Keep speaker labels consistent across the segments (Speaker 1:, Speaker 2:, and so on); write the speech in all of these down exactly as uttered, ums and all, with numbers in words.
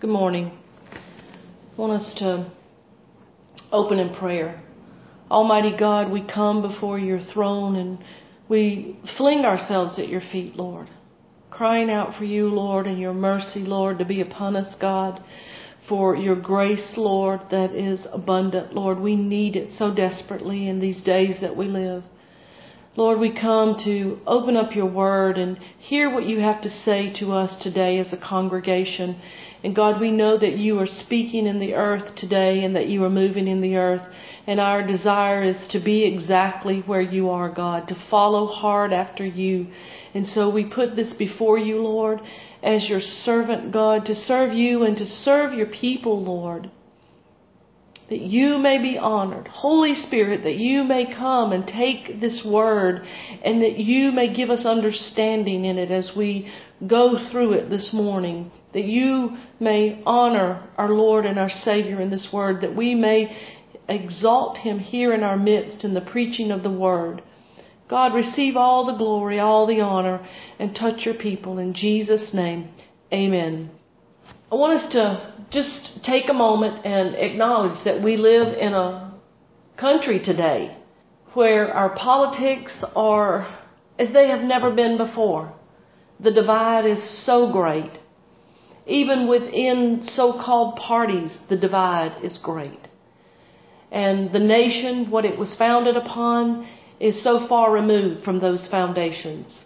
Speaker 1: Good morning. I want us to open in prayer. Almighty God, we come before your throne and we fling ourselves at your feet, Lord, crying out for you, Lord, and your mercy, Lord, to be upon us, God, for your grace, Lord, that is abundant. Lord, we need it so desperately in these days that we live. Lord, we come to open up your word and hear what you have to say to us today as a congregation. And God, we know that you are speaking in the earth today and that you are moving in the earth. And our desire is to be exactly where you are, God, to follow hard after you. And so we put this before you, Lord, as your servant, God, to serve you and to serve your people, Lord, that you may be honored. Holy Spirit, that you may come and take this word and that you may give us understanding in it as we go through it this morning. That you may honor our Lord and our Savior in this word. That we may exalt him here in our midst in the preaching of the word. God, receive all the glory, all the honor, and touch your people. In Jesus' name, amen. I want us to just take a moment and acknowledge that we live in a country today where our politics are as they have never been before. The divide is so great. Even within so-called parties, the divide is great. And the nation, what it was founded upon, is so far removed from those foundations.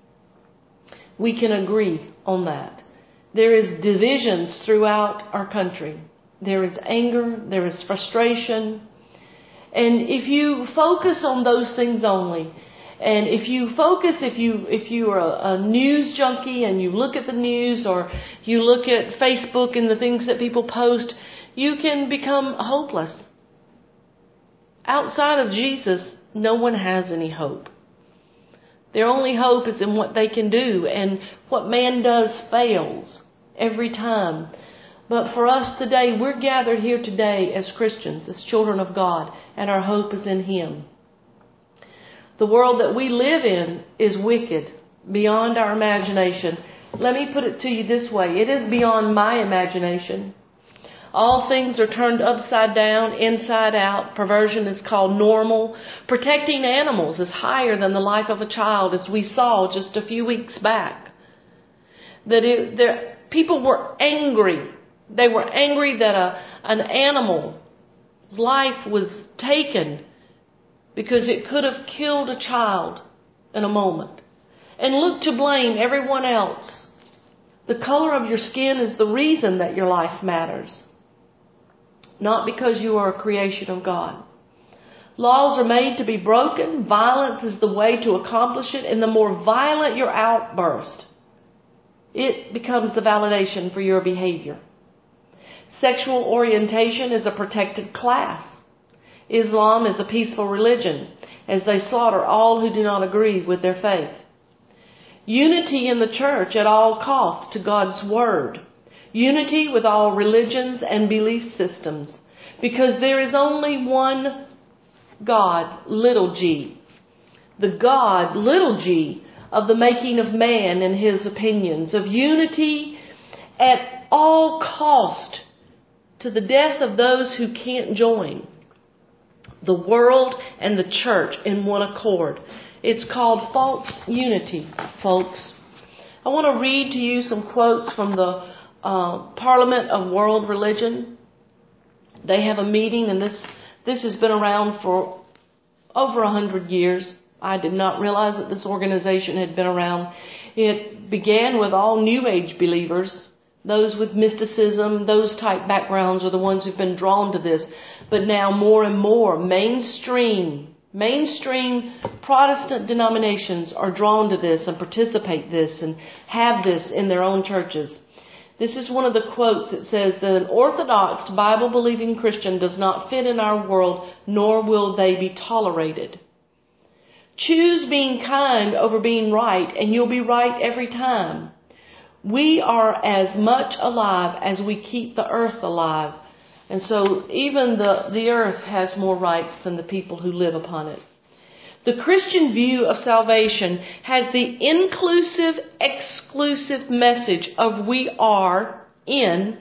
Speaker 1: We can agree on that. There is divisions throughout our country. There is anger. There is frustration. And if you focus on those things only, and if you focus, if you if you are a, a news junkie and you look at the news or you look at Facebook and the things that people post, you can become hopeless. Outside of Jesus, no one has any hope. Their only hope is in what they can do, and what man does fails every time. But for us today, we're gathered here today as Christians, as children of God, and our hope is in him. The world that we live in is wicked, beyond our imagination. Let me put it to you this way. It is beyond my imagination. All things are turned upside down, inside out. Perversion is called normal. Protecting animals is higher than the life of a child, as we saw just a few weeks back. That it, there, people were angry. They were angry that a, an animal's life was taken because it could have killed a child in a moment. And look to blame everyone else. The color of your skin is the reason that your life matters. Not because you are a creation of God. Laws are made to be broken. Violence is the way to accomplish it. And the more violent your outburst, it becomes the validation for your behavior. Sexual orientation is a protected class. Islam is a peaceful religion, as they slaughter all who do not agree with their faith. Unity in the church at all costs to God's word. Unity with all religions and belief systems, because there is only one God, little g. The God, little g, of the making of man and his opinions, of unity at all cost to the death of those who can't join. The world and the church in one accord. It's called false unity, folks. I want to read to you some quotes from the uh, Parliament of World Religion. They have a meeting, and this this has been around for over a hundred years. I did not realize that this organization had been around. It began with all New Age believers. Those with mysticism, those type backgrounds are the ones who've been drawn to this. But now more and more mainstream, mainstream Protestant denominations are drawn to this and participate this and have this in their own churches. This is one of the quotes. It says that an Orthodox Bible-believing Christian does not fit in our world, nor will they be tolerated. Choose being kind over being right, and you'll be right every time. We are as much alive as we keep the earth alive. And so even the, the earth has more rights than the people who live upon it. The Christian view of salvation has the inclusive, exclusive message of we are in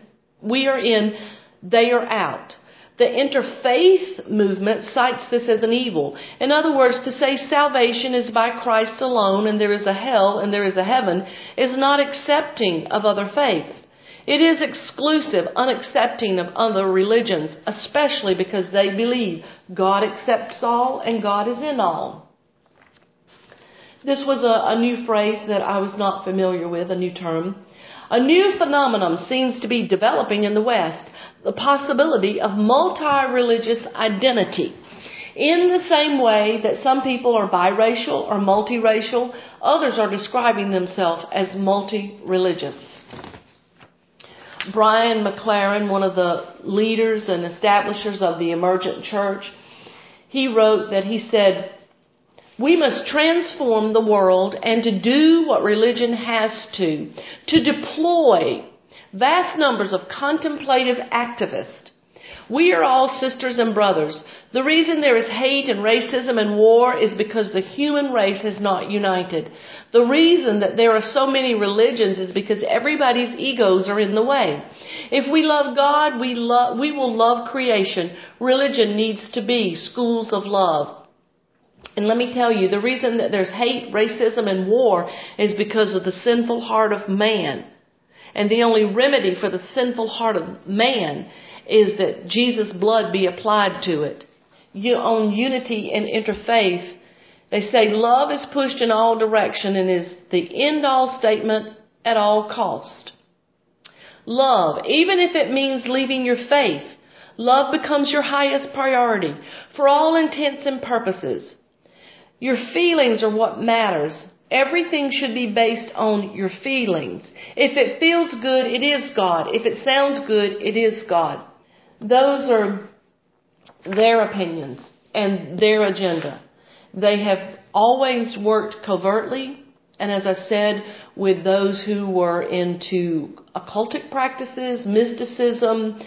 Speaker 1: we are in, they are out. The interfaith movement cites this as an evil. In other words, to say salvation is by Christ alone and there is a hell and there is a heaven is not accepting of other faiths. It is exclusive, unaccepting of other religions, especially because they believe God accepts all and God is in all. This was a, a new phrase that I was not familiar with, a new term. A new phenomenon seems to be developing in the West, the possibility of multi-religious identity. In the same way that some people are biracial or multiracial, others are describing themselves as multi-religious. Brian McLaren, one of the leaders and establishers of the Emergent Church, he wrote that he said, "We must transform the world and to do what religion has to, to deploy vast numbers of contemplative activists. We are all sisters and brothers. The reason there is hate and racism and war is because the human race has not united. The reason that there are so many religions is because everybody's egos are in the way. If we love God, we love, we will love creation. Religion needs to be schools of love." And let me tell you, the reason that there's hate, racism, and war is because of the sinful heart of man. And the only remedy for the sinful heart of man is that Jesus' blood be applied to it. You, on unity and interfaith, they say love is pushed in all direction and is the end-all statement at all cost. Love, even if it means leaving your faith, love becomes your highest priority for all intents and purposes. Your feelings are what matters. Everything should be based on your feelings. If it feels good, it is God. If it sounds good, it is God. Those are their opinions and their agenda. They have always worked covertly, and as I said, with those who were into occultic practices, mysticism,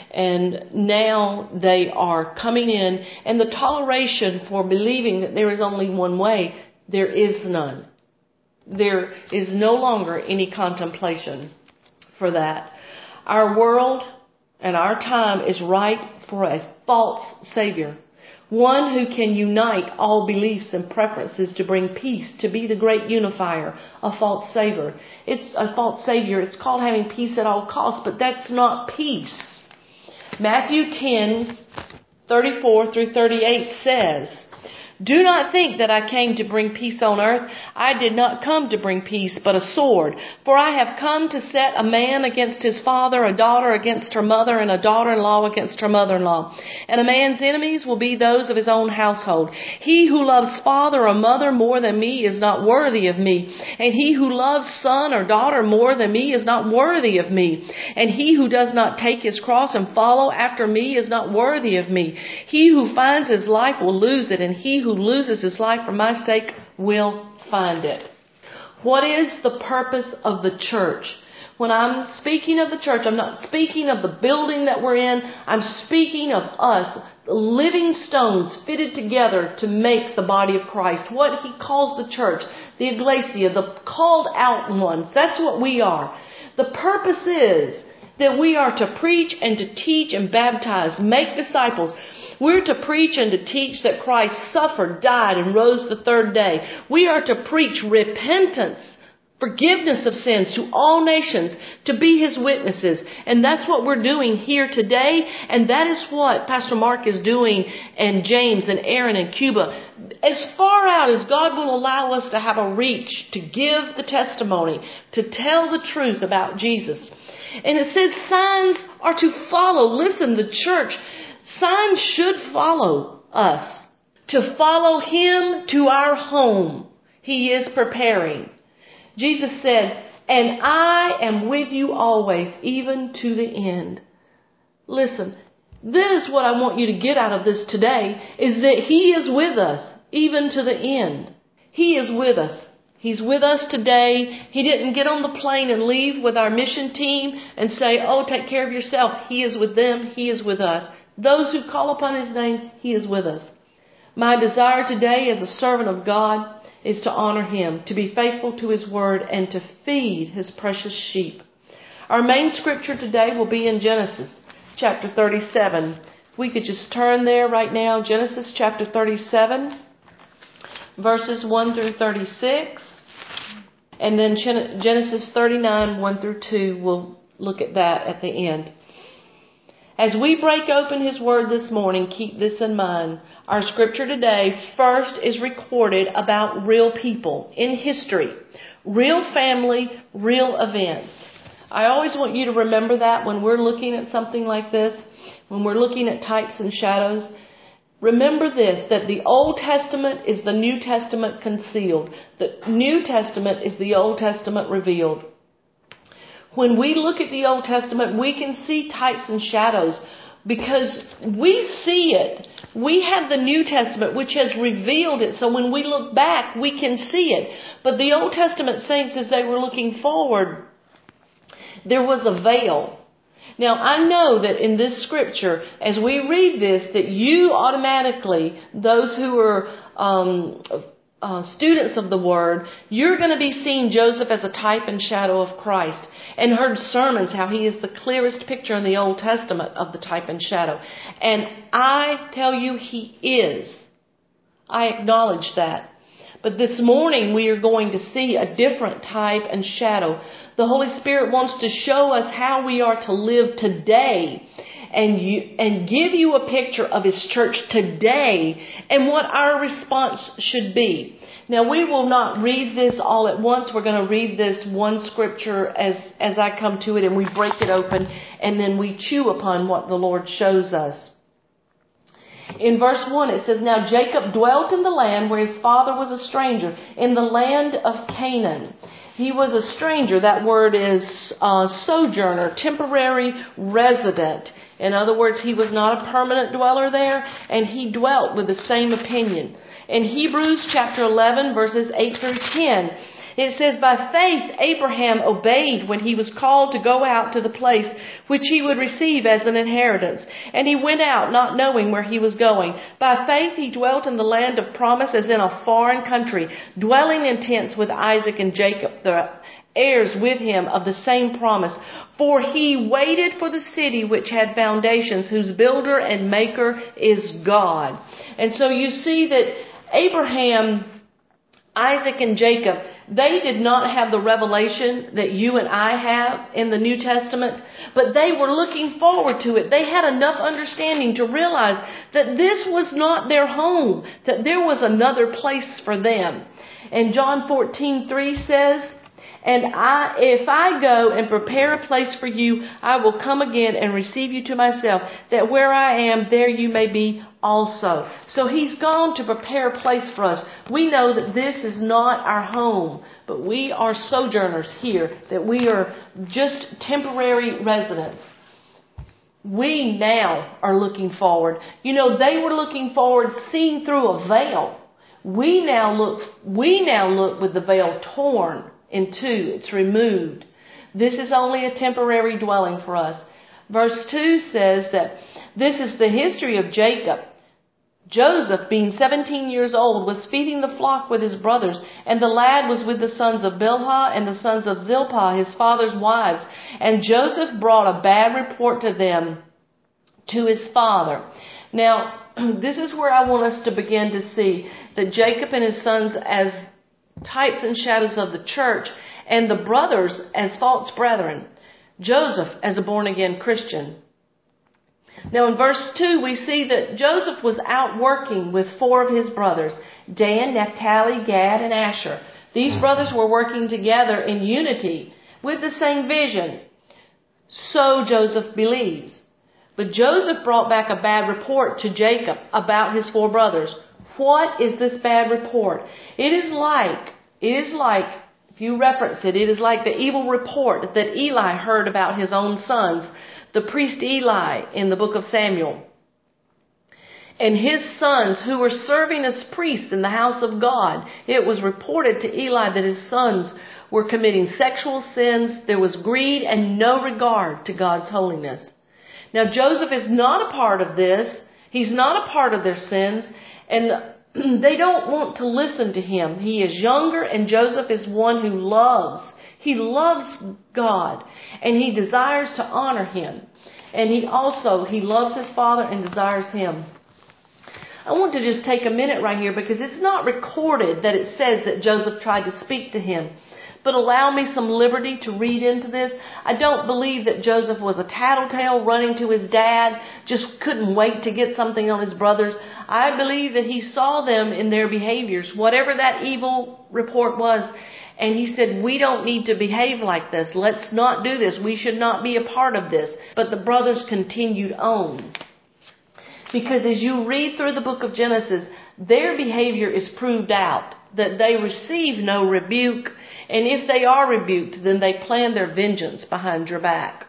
Speaker 1: and now they are coming in, and the toleration for believing that there is only one way, there is none. There is no longer any contemplation for that. Our world and our time is ripe for a false Savior. One who can unite all beliefs and preferences to bring peace, to be the great unifier, a false Savior. It's a false Savior. It's called having peace at all costs, but that's not peace. Matthew ten, thirty-four through thirty-eight says, "Do not think that I came to bring peace on earth. I did not come to bring peace, but a sword. For I have come to set a man against his father, a daughter against her mother, and a daughter-in-law against her mother-in-law. And a man's enemies will be those of his own household. He who loves father or mother more than me is not worthy of me. And he who loves son or daughter more than me is not worthy of me. And he who does not take his cross and follow after me is not worthy of me. He who finds his life will lose it, and he who loses his life for my sake will find it." What is the purpose of the church? When I'm speaking of the church, I'm not speaking of the building that we're in. I'm speaking of us, the living stones fitted together to make the body of Christ. What he calls the church, the ecclesia, the called out ones. That's what we are. The purpose is that we are to preach and to teach and baptize, make disciples. We're to preach and to teach that Christ suffered, died, and rose the third day. We are to preach repentance, forgiveness of sins to all nations, to be his witnesses. And that's what we're doing here today. And that is what Pastor Mark is doing, and James and Aaron in Cuba. As far out as God will allow us to have a reach, to give the testimony, to tell the truth about Jesus. And it says signs are to follow. Listen, the church, signs should follow us. To follow him to our home. He is preparing. Jesus said, "And I am with you always, even to the end." Listen, this is what I want you to get out of this today, is that he is with us, even to the end. He is with us. He's with us today. He didn't get on the plane and leave with our mission team and say, "Oh, take care of yourself." He is with them. He is with us. Those who call upon his name, he is with us. My desire today as a servant of God is to honor him, to be faithful to his word, and to feed his precious sheep. Our main scripture today will be in Genesis chapter thirty-seven. If we could just turn there right now, Genesis chapter thirty-seven, verses one through thirty-six. And then Genesis thirty-nine, one through two, we'll look at that at the end. As we break open His Word this morning, keep this in mind. Our scripture today first is recorded about real people in history, real family, real events. I always want you to remember that when we're looking at something like this, when we're looking at types and shadows. Remember this, that the Old Testament is the New Testament concealed. The New Testament is the Old Testament revealed. When we look at the Old Testament, we can see types and shadows because we see it. We have the New Testament, which has revealed it. So when we look back, we can see it. But the Old Testament saints, as they were looking forward, there was a veil. Now, I know that in this scripture, as we read this, that you automatically, those who are um, uh, students of the Word, you're going to be seeing Joseph as a type and shadow of Christ, and heard sermons how he is the clearest picture in the Old Testament of the type and shadow. And I tell you, he is. I acknowledge that. But this morning we are going to see a different type and shadow. The Holy Spirit wants to show us how we are to live today and you, and give you a picture of His church today and what our response should be. Now, we will not read this all at once. We're going to read this one scripture as, as I come to it, and we break it open, and then we chew upon what the Lord shows us. In verse one, it says, Now Jacob dwelt in the land where his father was a stranger, in the land of Canaan. He was a stranger. That word is uh, sojourner, temporary resident. In other words, he was not a permanent dweller there, and he dwelt with the same opinion. In Hebrews chapter eleven, verses eight through ten, it says, By faith Abraham obeyed when he was called to go out to the place which he would receive as an inheritance. And he went out not knowing where he was going. By faith he dwelt in the land of promise as in a foreign country, dwelling in tents with Isaac and Jacob, the heirs with him of the same promise. For he waited for the city which had foundations, whose builder and maker is God. And so you see that Abraham, Isaac, and Jacob, they did not have the revelation that you and I have in the New Testament, but they were looking forward to it. They had enough understanding to realize that this was not their home, that there was another place for them. And John fourteen three says, And I, if I go and prepare a place for you, I will come again and receive you to myself, that where I am, there you may be also. So He's gone to prepare a place for us. We know that this is not our home, but we are sojourners here, that we are just temporary residents. We now are looking forward. You know, they were looking forward, seeing through a veil. We now look, we now look with the veil torn in two. It's removed. This is only a temporary dwelling for us. Verse two says that this is the history of Jacob. Joseph, being seventeen years old, was feeding the flock with his brothers, and the lad was with the sons of Bilhah and the sons of Zilpah, his father's wives. And Joseph brought a bad report to them, to his father. Now, this is where I want us to begin to see that Jacob and his sons as types and shadows of the church, and the brothers as false brethren. Joseph as a born-again Christian. Now in verse two, we see that Joseph was out working with four of his brothers, Dan, Naphtali, Gad, and Asher. These brothers were working together in unity with the same vision. So Joseph believes. But Joseph brought back a bad report to Jacob about his four brothers. What is this bad report? It is like, it is like, if you reference it, it is like the evil report that Eli heard about his own sons, the priest Eli in the book of Samuel. And his sons who were serving as priests in the house of God, it was reported to Eli that his sons were committing sexual sins. There was greed and no regard to God's holiness. Now Joseph is not a part of this. He's not a part of their sins. And they don't want to listen to him. He is younger, and Joseph is one who loves He loves God and he desires to honor him. And he also, he loves his father and desires him. I want to just take a minute right here because it's not recorded that it says that Joseph tried to speak to him. But allow me some liberty to read into this. I don't believe that Joseph was a tattletale running to his dad, just couldn't wait to get something on his brothers. I believe that he saw them in their behaviors, whatever that evil report was. And he said, we don't need to behave like this. Let's not do this. We should not be a part of this. But the brothers continued on. Because as you read through the book of Genesis, their behavior is proved out. That they receive no rebuke. And if they are rebuked, then they plan their vengeance behind your back.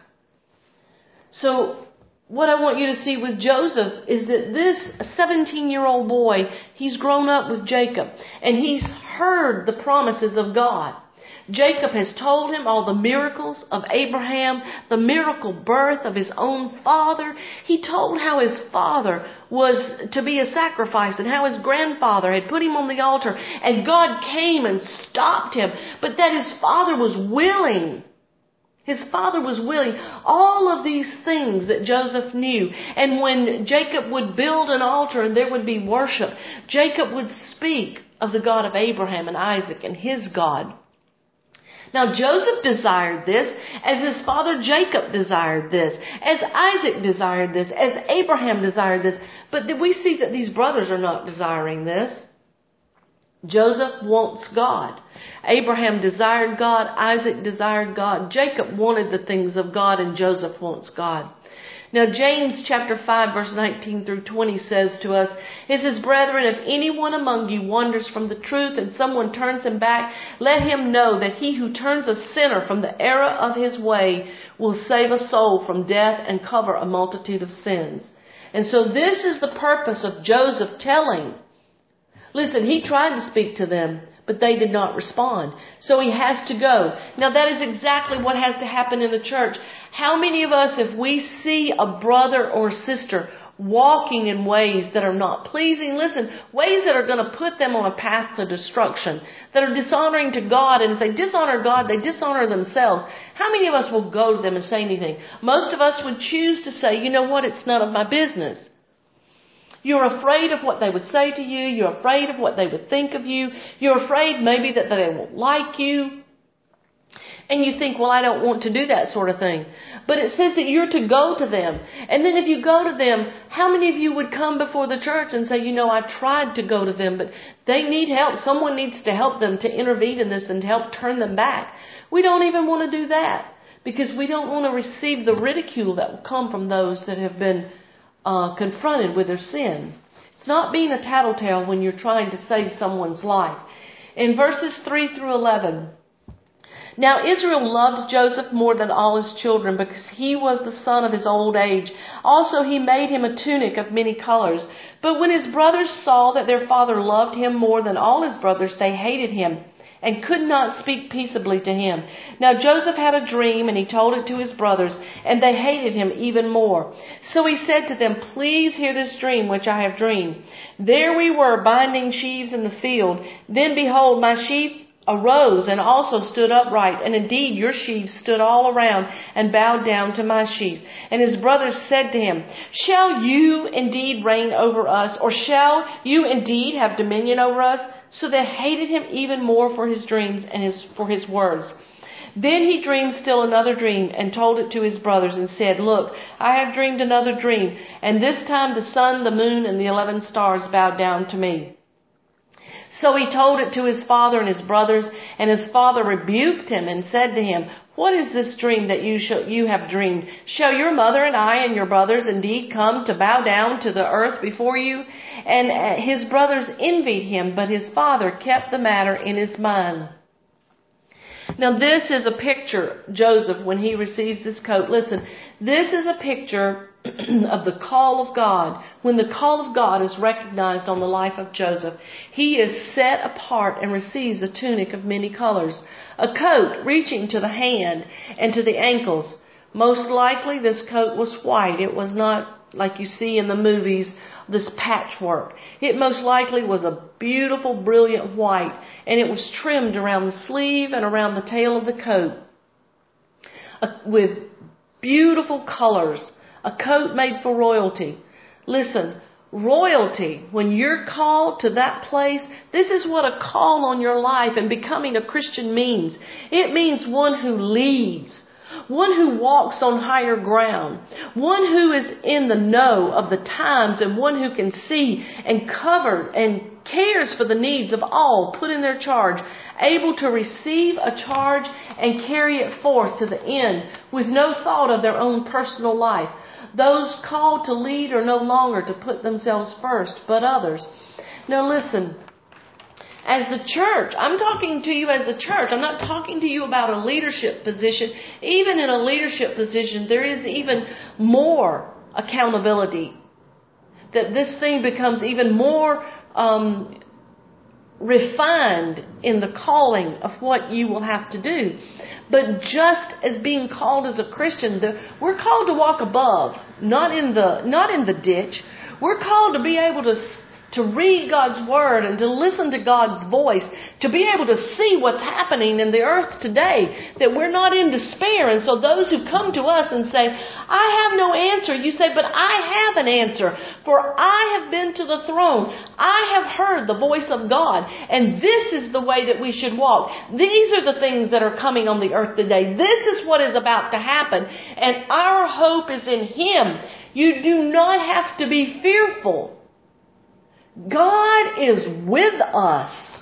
Speaker 1: So what I want you to see with Joseph is that this seventeen-year-old boy, he's grown up with Jacob. And he's heard the promises of God. Jacob has told him all the miracles of Abraham, the miracle birth of his own father. He told how his father was to be a sacrifice and how his grandfather had put him on the altar and God came and stopped him, but that his father was willing. His father was willing. All of these things that Joseph knew. And when Jacob would build an altar and there would be worship, Jacob would speak of the God of Abraham and Isaac and his God. Now Joseph desired this as his father Jacob desired this, as Isaac desired this, as Abraham desired this. But we see that these brothers are not desiring this. Joseph wants God. Abraham desired God. Isaac desired God. Jacob wanted the things of God, and Joseph wants God. Now James chapter five verse nineteen through twenty says to us, it says, brethren, if anyone among you wanders from the truth and someone turns him back, let him know that he who turns a sinner from the error of his way will save a soul from death and cover a multitude of sins. And so this is the purpose of Joseph telling. Listen, he tried to speak to them, but they did not respond. So he has to go. Now that is exactly what has to happen in the church. How many of us, if we see a brother or sister walking in ways that are not pleasing, listen, ways that are going to put them on a path to destruction, that are dishonoring to God, and if they dishonor God, they dishonor themselves, how many of us will go to them and say anything? Most of us would choose to say, you know what, it's none of my business. You're afraid of what they would say to you. You're afraid of what they would think of you. You're afraid maybe that they won't like you. And you think, well, I don't want to do that sort of thing. But it says that you're to go to them. And then if you go to them, how many of you would come before the church and say, you know, I tried to go to them, but they need help. Someone needs to help them to intervene in this and to help turn them back. We don't even want to do that because we don't want to receive the ridicule that will come from those that have been uh, confronted with their sin. It's not being a tattletale when you're trying to save someone's life. In verses three through eleven, now Israel loved Joseph more than all his children because he was the son of his old age. Also he made him a tunic of many colors. But when his brothers saw that their father loved him more than all his brothers, they hated him and could not speak peaceably to him. Now Joseph had a dream, and he told it to his brothers, and they hated him even more. So he said to them, please hear this dream which I have dreamed. There we were binding sheaves in the field. Then behold, my sheaf arose and also stood upright, and indeed your sheaves stood all around and bowed down to my sheaf. And his brothers said to him, shall you indeed reign over us, or shall you indeed have dominion over us? So they hated him even more for his dreams and his for his words. Then he dreamed still another dream and told it to his brothers and said, look, I have dreamed another dream, and this time the sun, the moon, and the eleven stars bowed down to me. So he told it to his father and his brothers, and his father rebuked him and said to him, what is this dream that you shall, you have dreamed? Shall your mother and I and your brothers indeed come to bow down to the earth before you? And his brothers envied him, but his father kept the matter in his mind. Now this is a picture, Joseph, when he receives this coat. Listen, this is a picture of the call of God. When the call of God is recognized on the life of Joseph, he is set apart and receives a tunic of many colors, a coat reaching to the hand and to the ankles. Most likely this coat was white. It was not like you see in the movies, this patchwork. It most likely was a beautiful, brilliant white, and it was trimmed around the sleeve and around the tail of the coat uh, with beautiful colors, a coat made for royalty. Listen, royalty, when you're called to that place, this is what a call on your life and becoming a Christian means. It means one who leads, one who walks on higher ground, one who is in the know of the times, and one who can see and cover and cares for the needs of all put in their charge, able to receive a charge and carry it forth to the end with no thought of their own personal life. Those called to lead are no longer to put themselves first, but others. Now listen, as the church, I'm talking to you as the church. I'm not talking to you about a leadership position. Even in a leadership position, there is even more accountability. That this thing becomes even more um, refined in the calling of what you will have to do. But just as being called as a Christian, the, we're called to walk above, not in the not in the ditch. We're called to be able to to read God's Word and to listen to God's voice, to be able to see what's happening in the earth today, that we're not in despair. And so those who come to us and say, I have no answer, you say, but I have an answer, for I have been to the throne. I have heard the voice of God, and this is the way that we should walk. These are the things that are coming on the earth today. This is what is about to happen, and our hope is in Him. You do not have to be fearful. God is with us.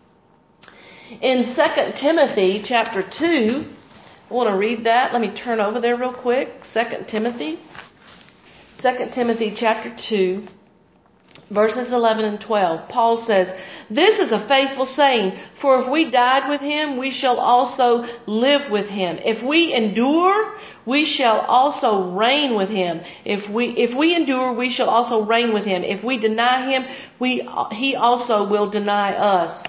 Speaker 1: In Second Timothy chapter two, I want to read that. Let me turn over there real quick. Second Timothy. Second Timothy chapter two, verses eleven and twelve. Paul says, this is a faithful saying, for if we died with Him, we shall also live with Him. If we endure, we shall also reign with Him. If we if we endure, we shall also reign with Him. If we deny Him, we He also will deny us.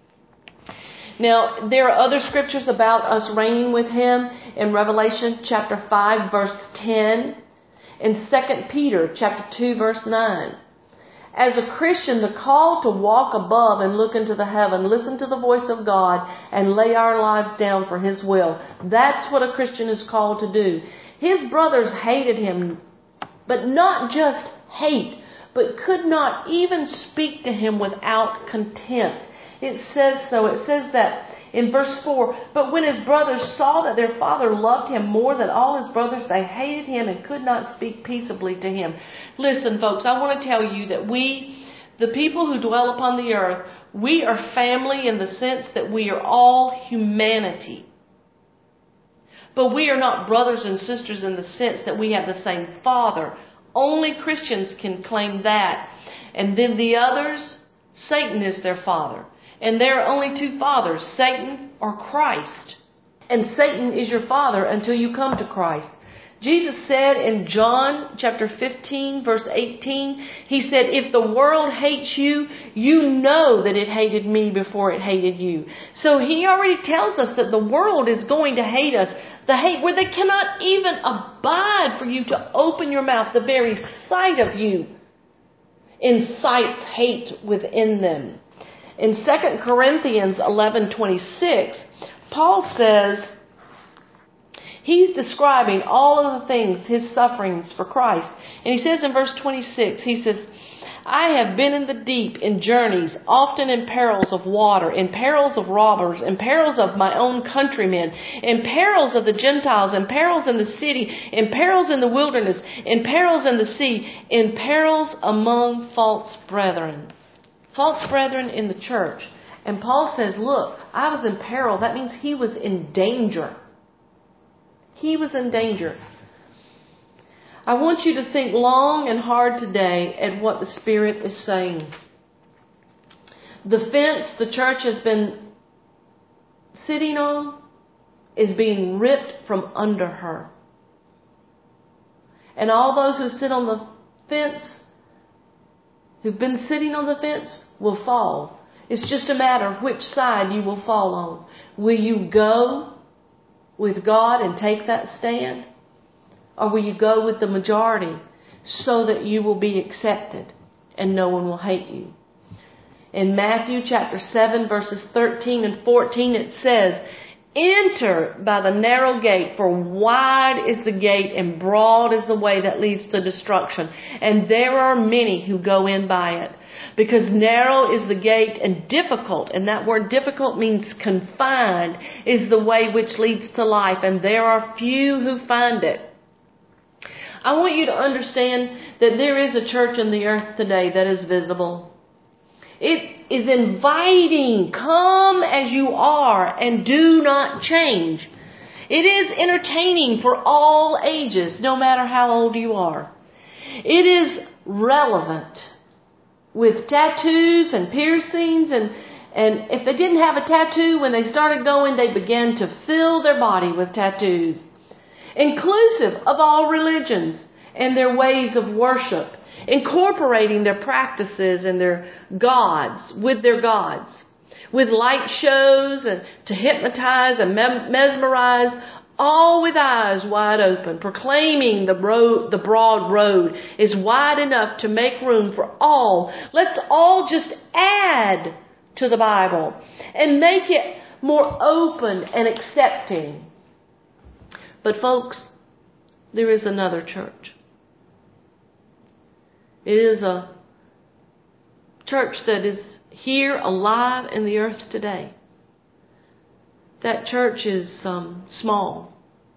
Speaker 1: Now, there are other scriptures about us reigning with Him in Revelation chapter five, verse ten, in Second Peter chapter two, verse nine. As a Christian, the call to walk above and look into the heaven, listen to the voice of God, and lay our lives down for His will. That's what a Christian is called to do. His brothers hated him, but not just hate, but could not even speak to him without contempt. It says so. It says that in verse four, but when his brothers saw that their father loved him more than all his brothers, they hated him and could not speak peaceably to him. Listen, folks, I want to tell you that we, the people who dwell upon the earth, we are family in the sense that we are all humanity. But we are not brothers and sisters in the sense that we have the same Father. Only Christians can claim that. And then the others, Satan is their father. And there are only two fathers, Satan or Christ. And Satan is your father until you come to Christ. Jesus said in John chapter fifteen, verse eighteen, He said, if the world hates you, you know that it hated me before it hated you. So He already tells us that the world is going to hate us. The hate where they cannot even abide for you to open your mouth. The very sight of you incites hate within them. In Second Corinthians eleven twenty-six, Paul says, he's describing all of the things, his sufferings for Christ. And he says in verse twenty-six, he says, I have been in the deep, in journeys, often in perils of water, in perils of robbers, in perils of my own countrymen, in perils of the Gentiles, in perils in the city, in perils in the wilderness, in perils in the sea, in perils among false brethren. False brethren in the church. And Paul says, look, I was in peril. That means he was in danger. He was in danger. I want you to think long and hard today at what the Spirit is saying. The fence the church has been sitting on is being ripped from under her. And all those who sit on the fence, who've been sitting on the fence, will fall. It's just a matter of which side you will fall on. Will you go with God and take that stand? Or will you go with the majority? so that you will be accepted and no one will hate you. In Matthew chapter seven, verses thirteen and fourteen, it says, "Enter by the narrow gate, for wide is the gate and broad is the way that leads to destruction, and there are many who go in by it. Because narrow is the gate and difficult," and that word difficult means confined, "is the way which leads to life, and there are few who find it." I want you to understand that there is a church in the earth today that is visible. It is inviting, come as you are and do not change. It is entertaining for all ages, no matter how old you are. It is relevant with tattoos and piercings, and, and if they didn't have a tattoo when they started going, they began to fill their body with tattoos. Inclusive of all religions and their ways of worship, incorporating their practices and their gods with their gods, with light shows and to hypnotize and mesmerize, all with eyes wide open, proclaiming the road, the broad road is wide enough to make room for all. Let's all just add to the Bible and make it more open and accepting. But folks, there is another church. It is a church that is here alive in the earth today. That church is um, small,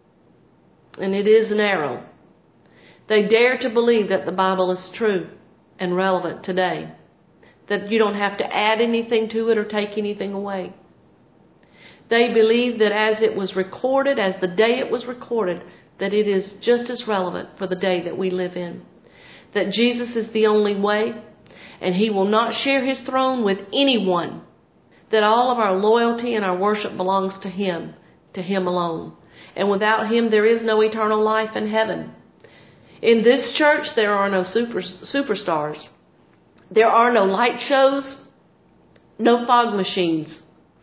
Speaker 1: and it is narrow. They dare to believe that the Bible is true and relevant today, that you don't have to add anything to it or take anything away. They believe that as it was recorded, as the day it was recorded, that it is just as relevant for the day that we live in. That Jesus is the only way, and He will not share His throne with anyone. That all of our loyalty and our worship belongs to Him, to Him alone. And without Him, there is no eternal life in heaven. In this church, there are no super, superstars. There are no light shows, no fog machines,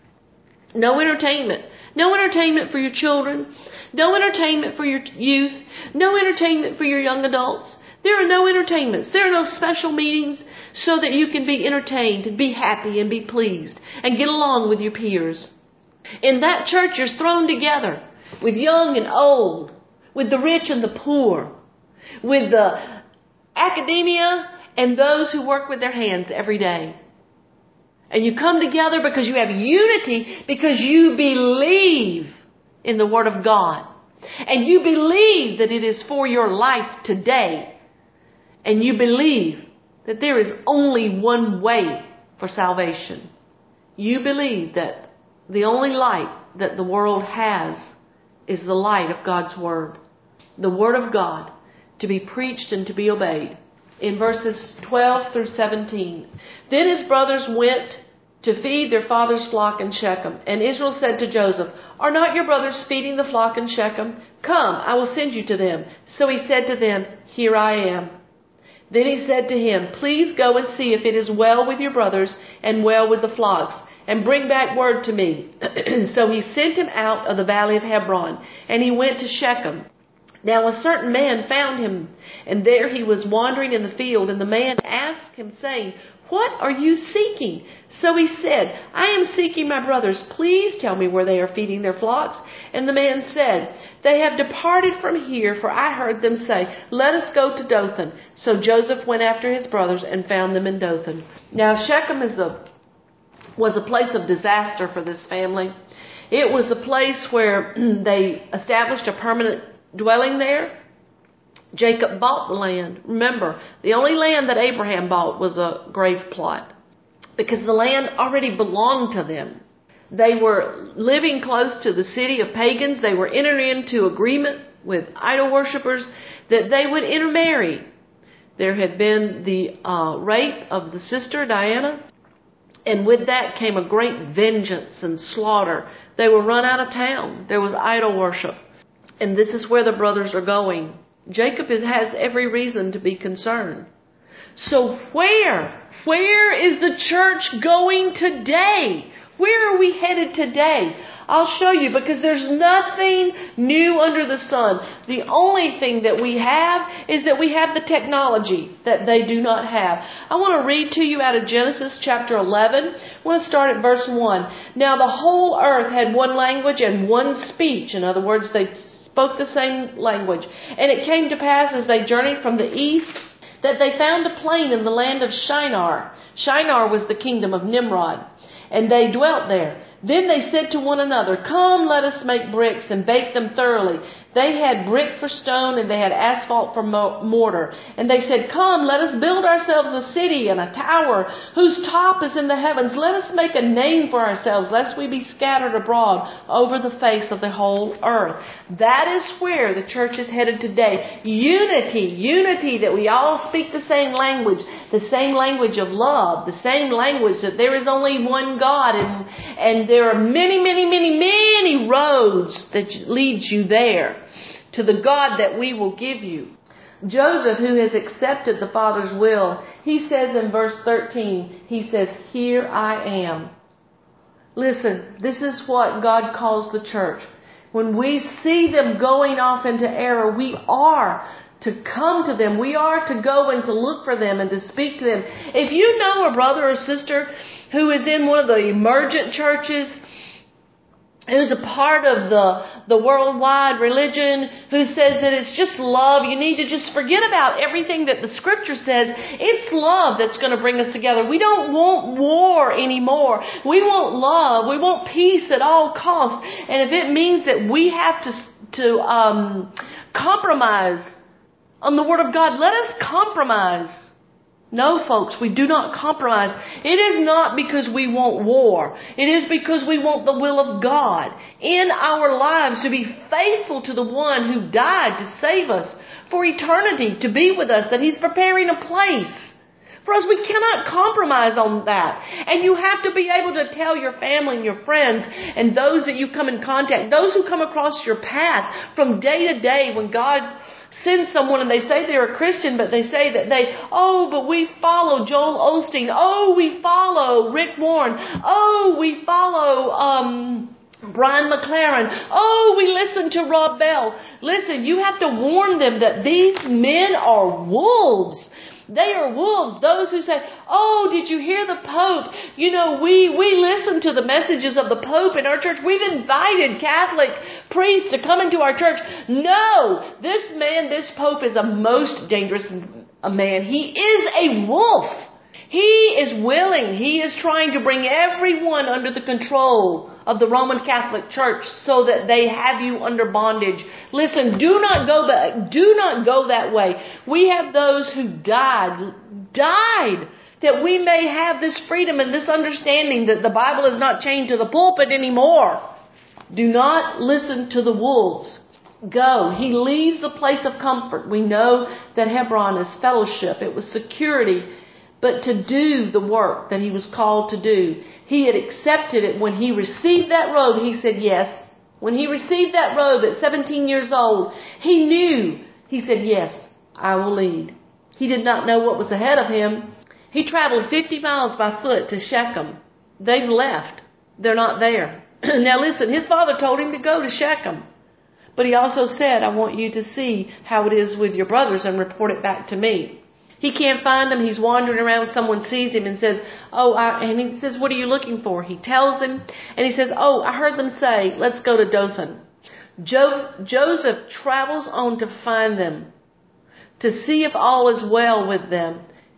Speaker 1: no entertainment. No entertainment for your children, no entertainment for your youth, no entertainment for your young adults. There are no entertainments. There are no special meetings so that you can be entertained and be happy and be pleased and get along with your peers. In that church, you're thrown together with young and old, with the rich and the poor, with the academia and those who work with their hands every day. And you come together because you have unity, because you believe in the Word of God. And you believe that it is for your life today. And you believe that there is only one way for salvation. You believe that the only light that the world has is the light of God's Word. The Word of God to be preached and to be obeyed. In verses twelve through seventeen. Then his brothers went to feed their father's flock in Shechem. And Israel said to Joseph, "Are not your brothers feeding the flock in Shechem? Come, I will send you to them." So he said to them, "Here I am." Then he said to him, "Please go and see if it is well with your brothers and well with the flocks, and bring back word to me." So he sent him out of the valley of Hebron, and he went to Shechem. Now a certain man found him, and there he was wandering in the field, and the man asked him, saying, "What are you seeking?" So he said, "I am seeking my brothers. Please tell me where they are feeding their flocks." And the man said, "They have departed from here, for I heard them say, 'Let us go to Dothan.'" So Joseph went after his brothers and found them in Dothan. Now Shechem is a, was a place of disaster for this family. It was a place where they established a permanent dwelling there. Jacob bought the land. Remember, the only land that Abraham bought was a grave plot, because the land already belonged to them. They were living close to the city of pagans. They were entering into agreement with idol worshippers that they would intermarry. There had been the uh, rape of the sister Diana, and with that came a great vengeance and slaughter. They were run out of town. There was idol worship. And this is where the brothers are going. Jacob is, has every reason to be concerned. So where? Where is the church going today? Where are we headed today? I'll show you, because there's nothing new under the sun. The only thing that we have is that we have the technology that they do not have. I want to read to you out of Genesis chapter eleven. I want to start at verse one. Now the whole earth had one language and one speech. In other words, they spoke the same language. And it came to pass as they journeyed from the east that they found a plain in the land of Shinar. Shinar was the kingdom of Nimrod, and they dwelt there. Then they said to one another, Come, let us make bricks and bake them thoroughly. They had brick for stone and they had asphalt for mortar. And they said, Come, let us build ourselves a city and a tower whose top is in the heavens. Let us make a name for ourselves, lest we be scattered abroad over the face of the whole earth. That is where the church is headed today. Unity, unity, that we all speak the same language, the same language of love, the same language that there is only one God, and, and there are many, many, many, many roads that lead you there, to the God that we will give you. Joseph, who has accepted the Father's will, he says in verse thirteen, he says, Here I am. Listen, this is what God calls the church. When we see them going off into error, we are to come to them. We are to go and to look for them and to speak to them. If you know a brother or sister who is in one of the emergent churches, who's a part of the, the worldwide religion, who says that it's just love, you need to just forget about everything that the scripture says. It's love that's going to bring us together. We don't want war anymore. We want love. We want peace at all costs. And if it means that we have to, to um, compromise on the Word of God, let us compromise. No, folks, we do not compromise. It is not because we want war. It is because we want the will of God in our lives, to be faithful to the one who died to save us for eternity, to be with us, that He's preparing a place for us. We cannot compromise on that. And you have to be able to tell your family and your friends and those that you come in contact, those who come across your path from day to day, when God send someone and they say they're a Christian, but they say that they, oh, but we follow Joel Osteen. Oh, we follow Rick Warren. Oh, we follow um, Brian McLaren. Oh, we listen to Rob Bell. Listen, you have to warn them that these men are wolves. They are wolves. Those who say, oh, did you hear the Pope? You know, we, we listen to the messages of the Pope in our church. We've invited Catholic priests to come into our church. No, this man, this Pope is a most dangerous man. He is a wolf. He is willing. He is trying to bring everyone under the control of the Roman Catholic Church so that they have you under bondage. Listen, do not go back. Do not go that way. We have those who died, died, that we may have this freedom and this understanding that the Bible is not chained to the pulpit anymore. Do not listen to the wolves. Go. He leaves the place of comfort. We know that Hebron is fellowship. It was security. But to do the work that he was called to do, he had accepted it. When he received that robe, he said yes. When he received that robe at seventeen years old, he knew. He said, yes, I will lead. He did not know what was ahead of him. He traveled fifty miles by foot to Shechem. They've left. They're not there. Now listen, his father told him to go to Shechem. But he also said, I want you to see how it is with your brothers and report it back to me. He can't find them. He's wandering around. Someone sees him and says, oh, I, and he says, what are you looking for? He tells him, and he says, oh, I heard them say, let's go to Dothan. Jo- Joseph travels on to find them, to see if all is well with them.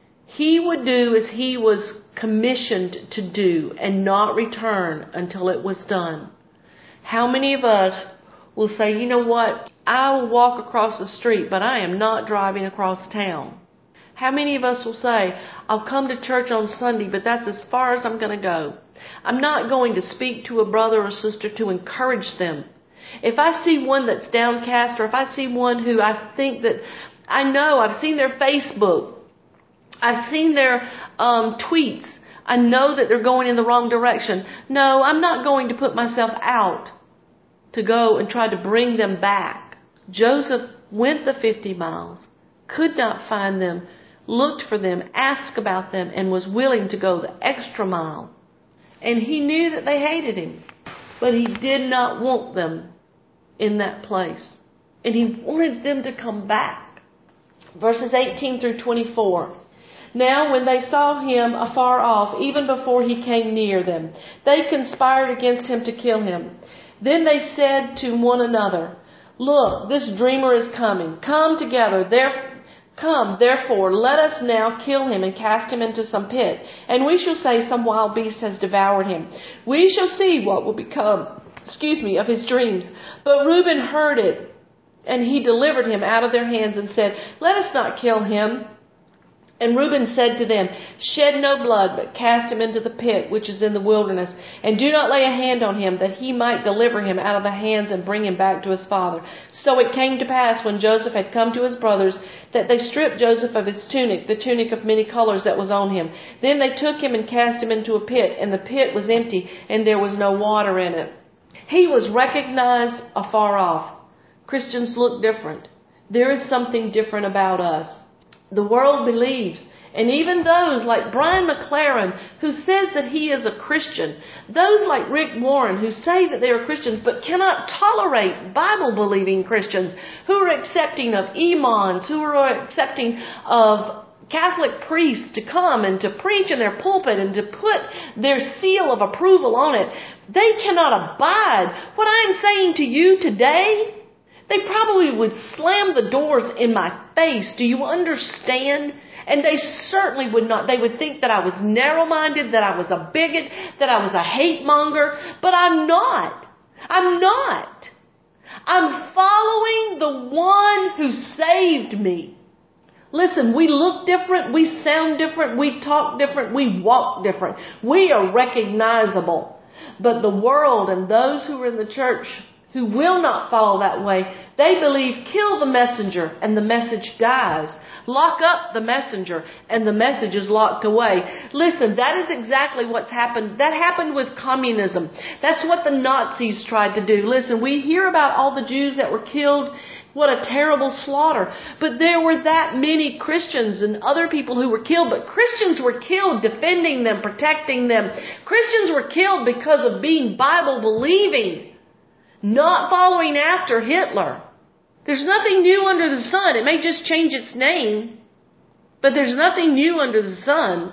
Speaker 1: He would do as he was commissioned to do and not return until it was done. How many of us will say, you know what, I will walk across the street, but I am not driving across town? How many of us will say, I'll come to church on Sunday, but that's as far as I'm going to go. I'm not going to speak to a brother or sister to encourage them. If I see one that's downcast, or if I see one who I think that, I know, I've seen their Facebook, I've seen their um, tweets, I know that they're going in the wrong direction. No, I'm not going to put myself out to go and try to bring them back. Joseph went the fifty miles, could not find them, looked for them, asked about them, and was willing to go the extra mile And he knew that they hated him. But he did not want them in that place. And he wanted them to come back. Verses eighteen through twenty-four. Now when they saw him afar off, even before he came near them, they conspired against him to kill him. Then they said to one another, Look, this dreamer is coming. Come together, therefore. Come, therefore, let us now kill him and cast him into some pit, and we shall say some wild beast has devoured him. We shall see what will become, excuse me, of his dreams. But Reuben heard it, and he delivered him out of their hands and said, Let us not kill him. And Reuben said to them, Shed no blood, but cast him into the pit which is in the wilderness, and do not lay a hand on him, that he might deliver him out of the hands and bring him back to his father. So it came to pass, when Joseph had come to his brothers, that they stripped Joseph of his tunic, the tunic of many colors that was on him. Then they took him and cast him into a pit, and the pit was empty, and there was no water in it. He was recognized afar off. Christians look different. There is something different about us. The world believes, and even those like Brian McLaren, who says that he is a Christian, those like Rick Warren, who say that they are Christians but cannot tolerate Bible-believing Christians, who are accepting of imams, who are accepting of Catholic priests to come and to preach in their pulpit and to put their seal of approval on it. They cannot abide what I am saying to you today. They probably would slam the doors in my face. Do you understand? And they certainly would not. They would think that I was narrow-minded, that I was a bigot, that I was a hate monger. But I'm not. I'm not. I'm following the one who saved me. Listen, we look different, we sound different, we talk different, we walk different. We are recognizable. But the world and those who are in the church who will not follow that way, they believe kill the messenger and the message dies. Lock up the messenger and the message is locked away. Listen, that is exactly what's happened. That happened with communism. That's what the Nazis tried to do. Listen, we hear about all the Jews that were killed. What a terrible slaughter. But there were that many Christians and other people who were killed. But Christians were killed defending them, protecting them. Christians were killed because of being Bible believing. Not following after Hitler. There's nothing new under the sun. It may just change its name, but there's nothing new under the sun.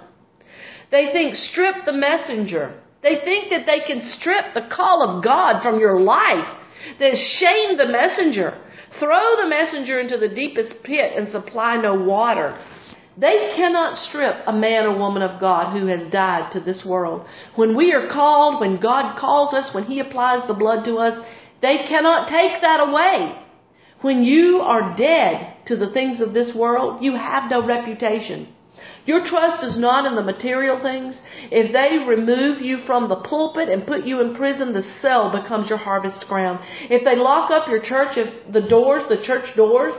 Speaker 1: They think strip the messenger. They think that they can strip the call of God from your life. They shame the messenger. Throw the messenger into the deepest pit and supply no water. They cannot strip a man or woman of God who has died to this world. When we are called, when God calls us, when He applies the blood to us, they cannot take that away. When you are dead to the things of this world, you have no reputation. Your trust is not in the material things. If they remove you from the pulpit and put you in prison, the cell becomes your harvest ground. If they lock up your church, if the doors, the church doors,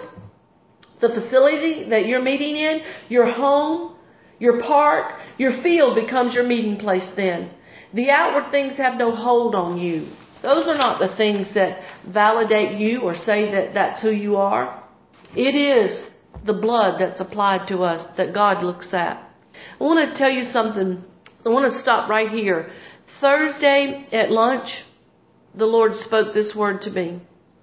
Speaker 1: the facility that you're meeting in, your home, your park, your field becomes your meeting place then. The outward things have no hold on you. Those are not the things that validate you or say that that's who you are. It is the blood that's applied to us that God looks at. I want to tell you something. I want to stop right here. Thursday at lunch, the Lord spoke this word to me.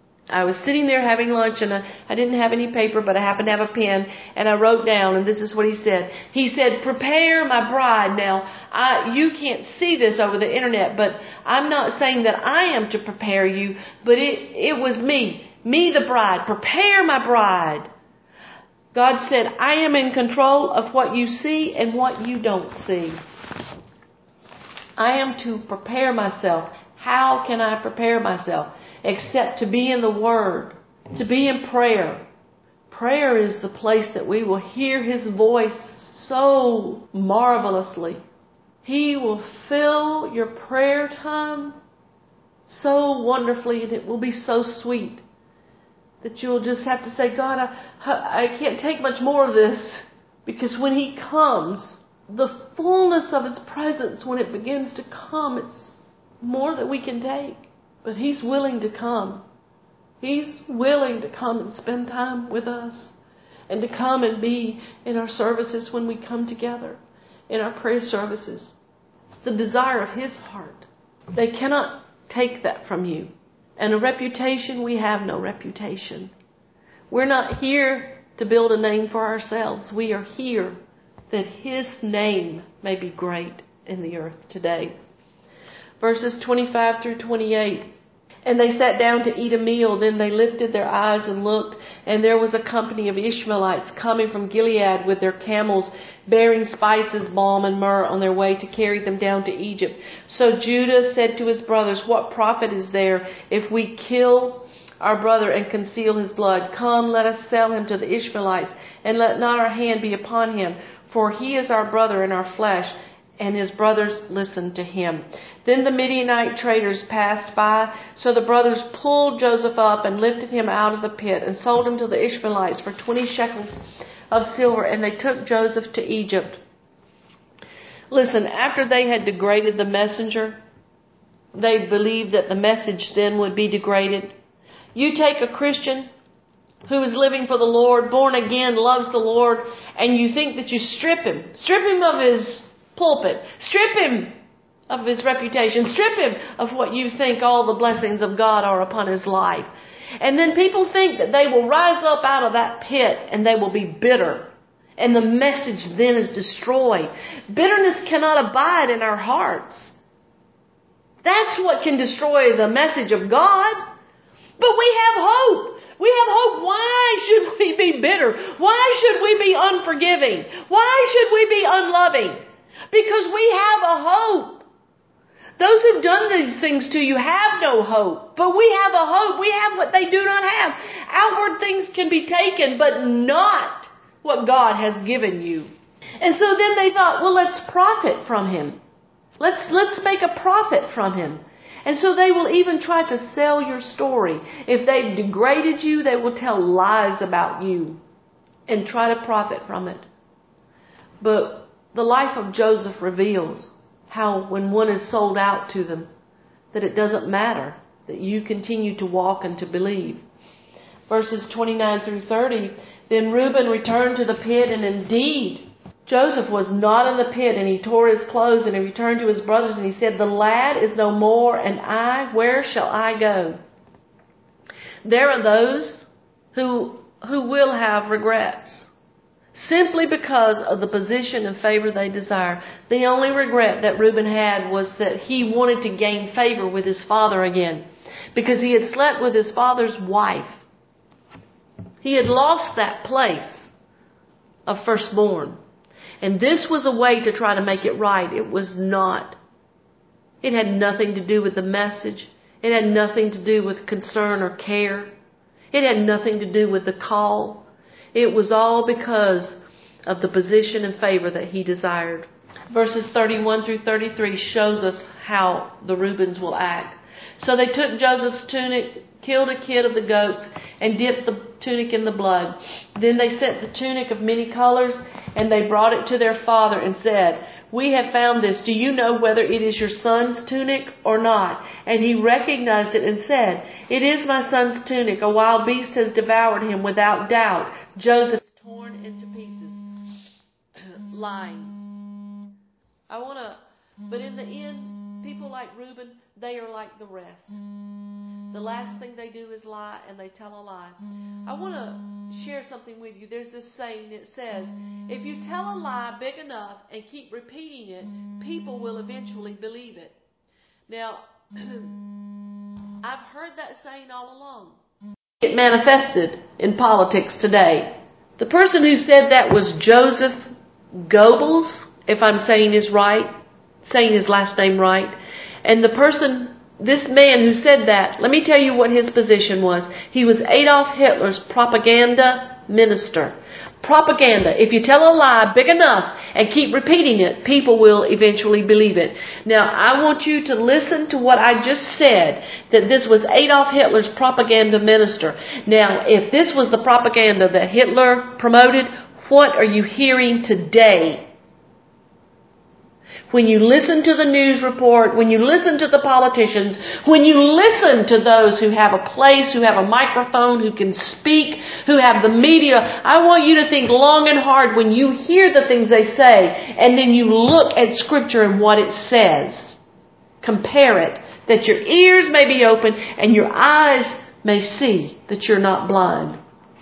Speaker 1: I was sitting there having lunch and I, I didn't have any paper, but I happened to have a pen and I wrote down, and this is what He said. He said, prepare my bride. Now, I, you can't see this over the internet, but I'm not saying that I am to prepare you, but it, it was me, me the bride. Prepare my bride. God said, I am in control of what you see and what you don't see. I am to prepare myself. How can I prepare myself? Except to be in the Word, to be in prayer. Prayer is the place that we will hear His voice so marvelously. He will fill your prayer time so wonderfully, and it will be so sweet that you'll just have to say, God, I, I can't take much more of this. Because when He comes, the fullness of His presence, when it begins to come, it's more than we can take. But He's willing to come. He's willing to come and spend time with us. And to come and be in our services when we come together. In our prayer services. It's the desire of His heart. They cannot take that from you. And a reputation, we have no reputation. We're not here to build a name for ourselves. We are here that His name may be great in the earth today. Verses twenty-five through twenty-eight. And they sat down to eat a meal. Then they lifted their eyes and looked, and there was a company of Ishmaelites coming from Gilead with their camels, bearing spices, balm, and myrrh on their way to carry them down to Egypt. So Judah said to his brothers, "What profit is there if we kill our brother and conceal his blood? Come, let us sell him to the Ishmaelites, and let not our hand be upon him, for he is our brother and our flesh." And his brothers listened to him. Then the Midianite traders passed by. So the brothers pulled Joseph up and lifted him out of the pit and sold him to the Ishmaelites for twenty shekels of silver. And they took Joseph to Egypt. Listen, after they had degraded the messenger, they believed that the message then would be degraded. You take a Christian who is living for the Lord, born again, loves the Lord, and you think that you strip him. Strip him of his pulpit. Strip him of his reputation. Strip him of what you think all the blessings of God are upon his life. And then people think that they will rise up out of that pit and they will be bitter. And the message then is destroyed. Bitterness cannot abide in our hearts. That's what can destroy the message of God. But we have hope. We have hope. Why should we be bitter? Why should we be unforgiving? Why should we be unloving? Because we have a hope. Those who've done these things to you have no hope. But we have a hope. We have what they do not have. Outward things can be taken, but not what God has given you. And so then they thought, well, let's profit from him. Let's, let's make a profit from him. And so they will even try to sell your story. If they've degraded you, they will tell lies about you and try to profit from it. But the life of Joseph reveals how when one is sold out to them, that it doesn't matter, that you continue to walk and to believe. Verses twenty-nine through thirty, then Reuben returned to the pit, and indeed Joseph was not in the pit, and he tore his clothes, and he returned to his brothers, and he said, "The lad is no more, and I, where shall I go?" There are those who, who will have regrets. Simply because of the position and favor they desire. The only regret that Reuben had was that he wanted to gain favor with his father again. Because he had slept with his father's wife. He had lost that place of firstborn. And this was a way to try to make it right. It was not. It had nothing to do with the message. It had nothing to do with concern or care. It had nothing to do with the call. It was all because of the position and favor that he desired. Verses thirty-one through thirty-three shows us how the Reubens will act. So they took Joseph's tunic, killed a kid of the goats, and dipped the tunic in the blood. Then they sent the tunic of many colors, and they brought it to their father and said, "We have found this. Do you know whether it is your son's tunic or not?" And he recognized it and said, "It is my son's tunic. A wild beast has devoured him without doubt." Joseph is torn into pieces, lying. I want to, but in the end, people like Reuben, they are like the rest. The last thing they do is lie, and they tell a lie. I want to share something with you. There's this saying that says, if you tell a lie big enough and keep repeating it, people will eventually believe it. Now, I've heard that saying all along. It manifested in politics today. The person who said that was Joseph Goebbels, if I'm saying his right, saying his last name right. And the person, this man who said that, let me tell you what his position was. He was Adolf Hitler's propaganda minister. Propaganda. If you tell a lie big enough and keep repeating it, people will eventually believe it. Now, I want you to listen to what I just said, that this was Adolf Hitler's propaganda minister. Now, if this was the propaganda that Hitler promoted, what are you hearing today? when you listen to the news report, when you listen to the politicians, when you listen to those who have a place, who have a microphone, who can speak, who have the media, I want you to think long and hard when you hear the things they say, and then you look at Scripture and what it says. Compare it, that your ears may be open and your eyes may see, that you're not blind.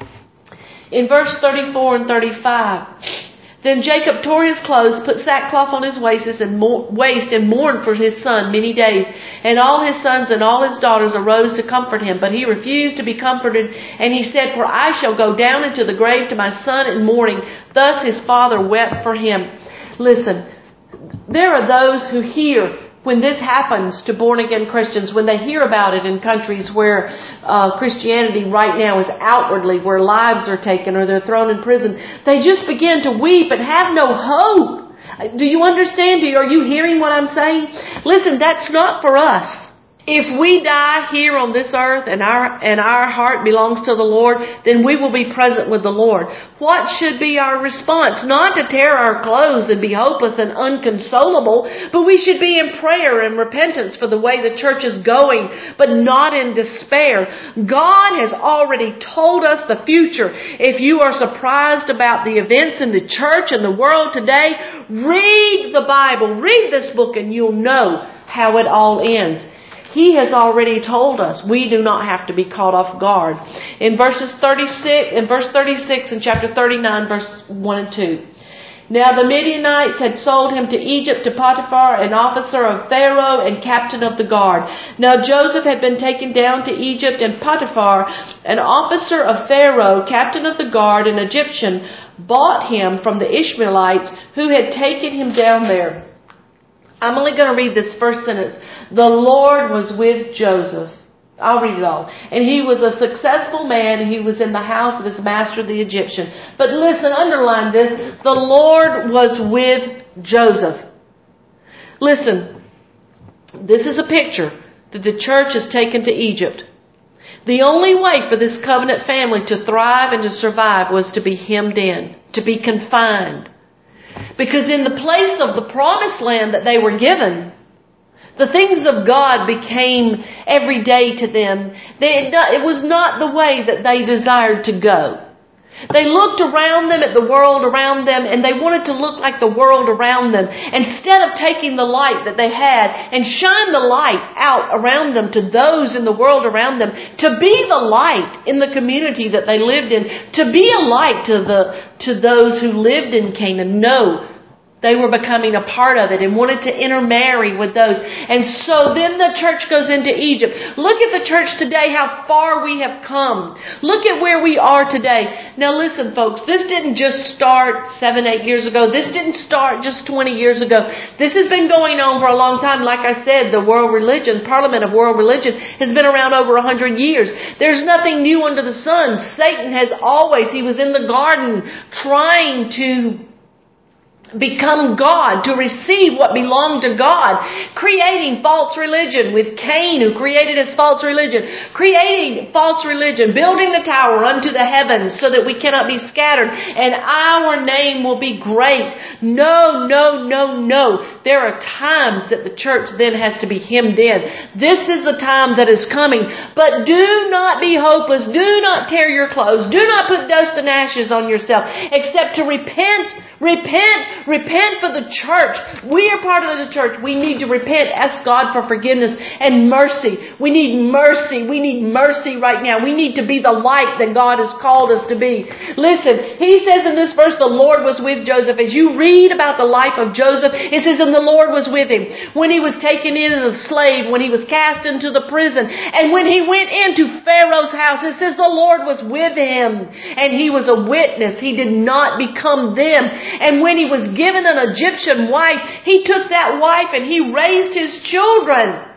Speaker 1: In verse thirty-four and thirty-five, then Jacob tore his clothes, put sackcloth on his waist and waist and mourned for his son many days. And all his sons and all his daughters arose to comfort him, but he refused to be comforted. And he said, for I shall go down into the grave to my son in mourning. Thus his father wept for him. Listen, there are those who hear when this happens to born-again Christians, when they hear about it in countries where uh, Christianity right now is outwardly, where lives are taken or they're thrown in prison, they just begin to weep and have no hope. Do you understand? Are you hearing what I'm saying? Listen, that's not for us. If we die here on this earth and our and our heart belongs to the Lord, then we will be present with the Lord. What should be our response? Not to tear our clothes and be hopeless and unconsolable, but we should be in prayer and repentance for the way the church is going, but not in despair. God has already told us the future. If you are surprised about the events in the church and the world today, read the Bible, read this book, and you'll know how it all ends. He has already told us we do not have to be caught off guard. In verses thirty-six, in verse thirty-six in chapter thirty-nine, verse one and two. Now the Midianites had sold him to Egypt to Potiphar, an officer of Pharaoh and captain of the guard. Now Joseph had been taken down to Egypt, and Potiphar, an officer of Pharaoh, captain of the guard, an Egyptian, bought him from the Ishmaelites who had taken him down there. I'm only going to read this first sentence. The Lord was with Joseph. I'll read it all. And he was a successful man, and he was in the house of his master, the Egyptian. But listen, underline this. The Lord was with Joseph. Listen, this is a picture that the church is taken to Egypt. The only way for this covenant family to thrive and to survive was to be hemmed in, to be confined. Because in the place of the promised land that they were given, the things of God became every day to them. They, it was not the way that they desired to go. They looked around them at the world around them, and they wanted to look like the world around them. Instead of taking the light that they had and shine the light out around them to those in the world around them, to be the light in the community that they lived in, to be a light to the to those who lived in Canaan. No. They were becoming a part of it and wanted to intermarry with those. And so then the church goes into Egypt. Look at the church today, how far we have come. Look at where we are today. Now listen, folks, this didn't just start seven, eight years ago. This didn't start just twenty years ago. This has been going on for a long time. Like I said, the world religion, Parliament of World Religion, has been around over a hundred years. There's nothing new under the sun. Satan has always, he was in the garden trying to become God, to receive what belonged to God, creating false religion with Cain, who created his false religion, creating false religion, building the tower unto the heavens so that we cannot be scattered and our name will be great. No, no, no, no. There are times that the church then has to be hemmed in. This is the time that is coming. But do not be hopeless. Do not tear your clothes. Do not put dust and ashes on yourself, except to repent. Repent, repent for the church. We are part of the church. We need to repent, ask God for forgiveness and mercy. We need mercy. We need mercy right now. We need to be the light that God has called us to be. Listen, he says in this verse, the Lord was with Joseph. As you read about the life of Joseph, it says, and the Lord was with him. When he was taken in as a slave, when he was cast into the prison, and when he went into Pharaoh's house, it says the Lord was with him. And he was a witness. He did not become them. And when he was given an Egyptian wife, he took that wife and he raised his children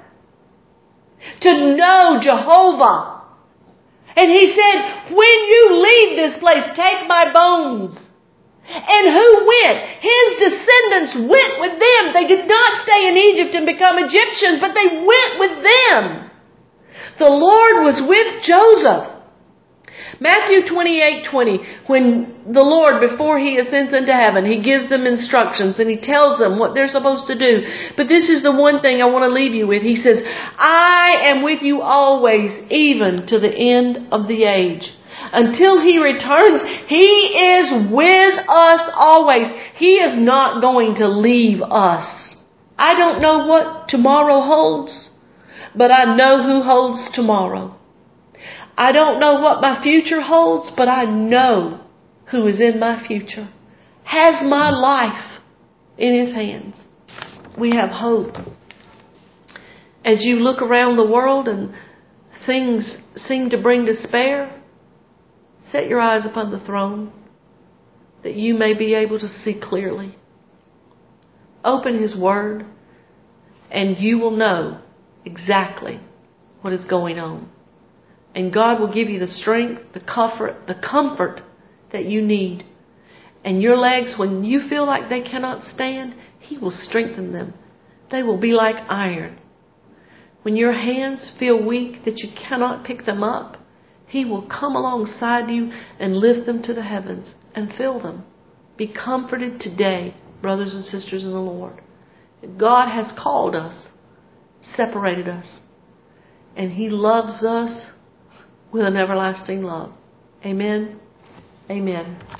Speaker 1: to know Jehovah. And he said, when you leave this place, take my bones. And who went? His descendants went with them. They did not stay in Egypt and become Egyptians, but they went with them. The Lord was with Joseph. Matthew twenty-eight twenty, when the Lord, before He ascends into heaven, He gives them instructions and He tells them what they're supposed to do. But this is the one thing I want to leave you with. He says, I am with you always, even to the end of the age. Until He returns, He is with us always. He is not going to leave us. I don't know what tomorrow holds, but I know who holds tomorrow. I don't know what my future holds, but I know who is in my future, has my life in His hands. We have hope. As you look around the world and things seem to bring despair, set your eyes upon the throne that you may be able to see clearly. Open His Word and you will know exactly what is going on. And God will give you the strength, the comfort, the comfort that you need. And your legs, when you feel like they cannot stand, He will strengthen them. They will be like iron. When your hands feel weak that you cannot pick them up, He will come alongside you and lift them to the heavens and fill them. Be comforted today, brothers and sisters in the Lord. God has called us, separated us, and He loves us with an everlasting love. Amen. Amen.